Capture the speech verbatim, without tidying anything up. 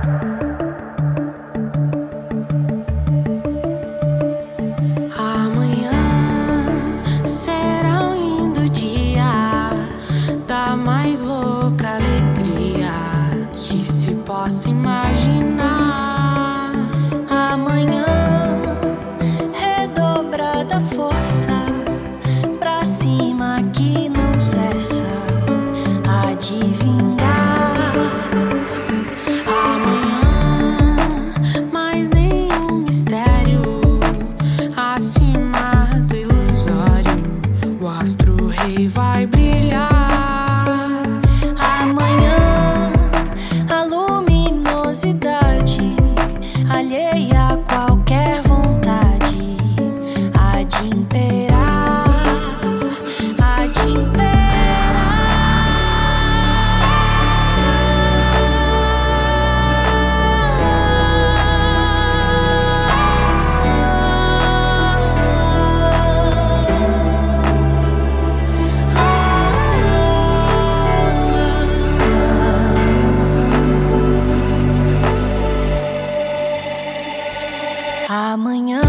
Mais louca alegria que se possa imaginar. Amanhã redobrada força pra cima que não cessa a de vingar. Amanhã mais nenhum mistério acima do ilusório. O astro rei vai brilhar. Alheia a qualquer vontade, há de imperar, há de imperar. Amanhã